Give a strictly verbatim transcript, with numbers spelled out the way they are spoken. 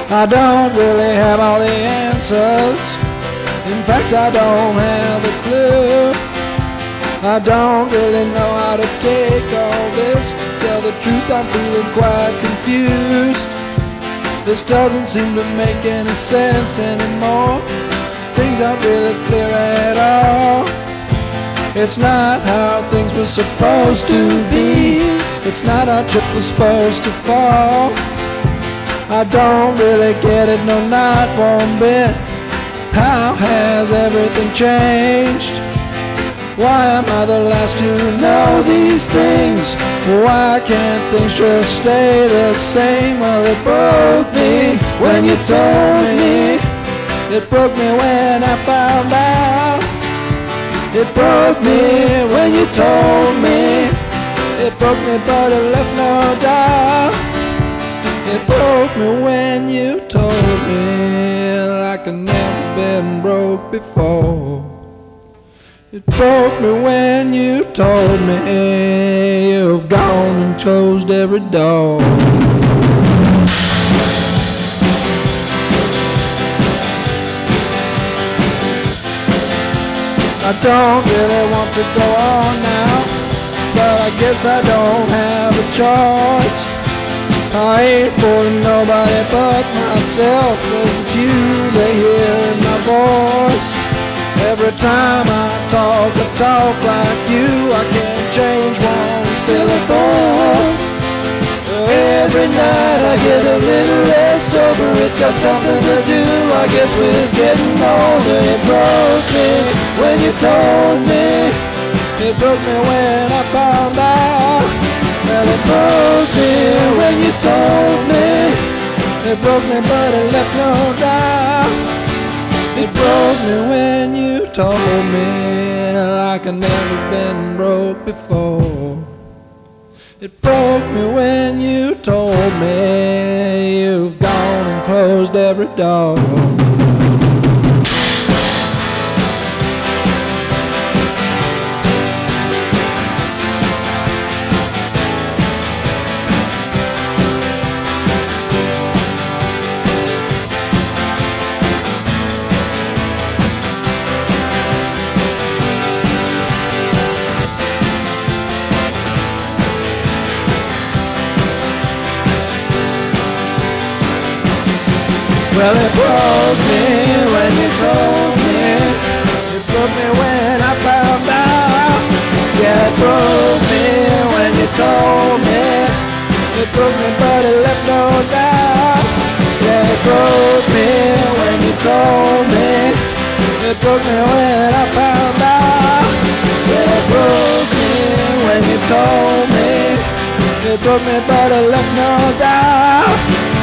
I don't really have all the answers. In fact, I don't have a clue. I don't really know how to take all this. To tell the truth, I'm feeling quite confused. This doesn't seem to make any sense anymore. Things aren't really clear at all. It's not how things were supposed to be. It's not how chips were supposed to fall. I don't really get it, no, not one bit. How has everything changed? Why am I the last to know these things? Why can't things just stay the same? Well, it broke me when you told me. It broke me when I found out. It broke me when you told me. It broke me but it left no doubt. It broke me when you told me, like I've never been broke before. It broke me when you told me you've gone and closed every door. I don't really want to go on now, but I guess I don't have a choice. I ain't fooling nobody but myself, 'cause it's you they hear in my voice. Every time I talk, I talk like you. I can't change one syllable. Every night I get a little less sober. It's got something to do, I guess, with getting older. It broke me when you told me. It broke me when I found out. Well, it broke me when you told me. It broke me but it left no doubt. It broke me when you told me, like I've never been broke before. It broke me when you told me you've gone and closed every door. Well, it broke me when you told me. It broke me when I found out. Yeah, it broke me when you told me. It broke me but it left no doubt. Yeah, it broke me when you told me. It broke me when I found out. Yeah, it broke me when you told me. It broke me but it left no doubt.